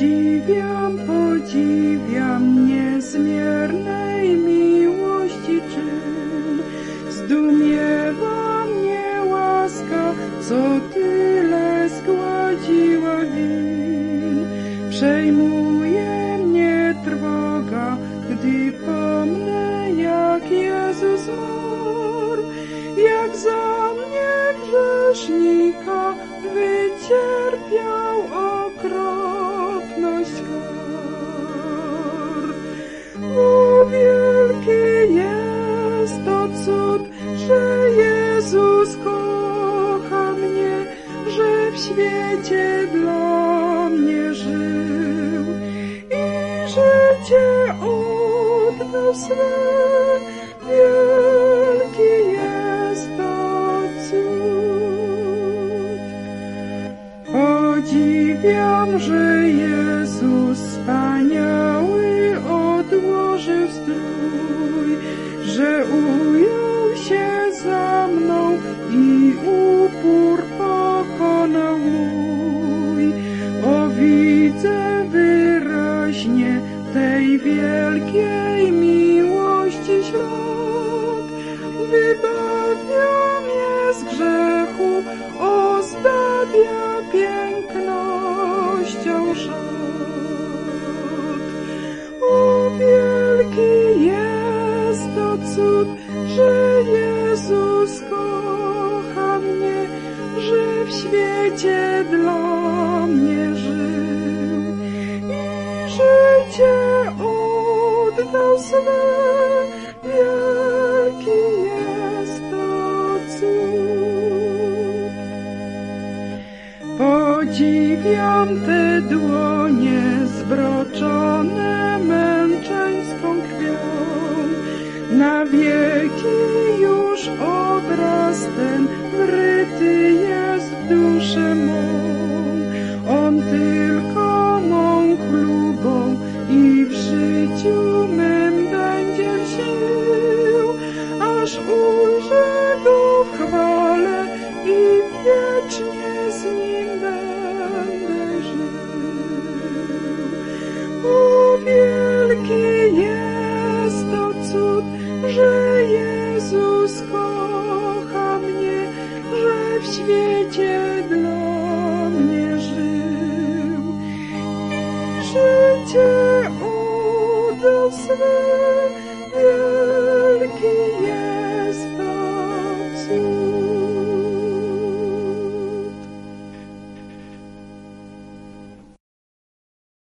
Podziwiam niezmiernej miłości czyn. Zdumiewa mnie łaska, co tyle zgładziła win. Przejmuje mnie trwoga, gdy pomnę, jak Jezus zmarł, jak za mnie grzesznika wycierpiał okropność kar. O, wielki jest to cud, że Jezus kocha mnie, że w świecie dla mnie żył i życie oddał swe. Wielki jest to cud. Podziwiam, że Jezus wspaniały odłożył strój, że ujął się za mną i upór pokonał mój. O, widzę wyraźnie tej wielkiej miłości ślad, wybawia mnie z grzechu, ozdabia pięknością szat. O, wielki jest to cud, że Jezus kocha mnie, że w świecie dla mnie żył i życie oddał swe. Wielki jest to cud. Podziwiam te dłonie zbroczone męczeńską krwią. Na wieki już obraz ten wryty jest w duszę mą. On tylko mą chlubą i w życiu mym będzie lśnił, aż ujrzę Go w chwale i wiecznie z Nim będę żył. O, wielki jest to cud, że Jezus kocha mnie, że w świecie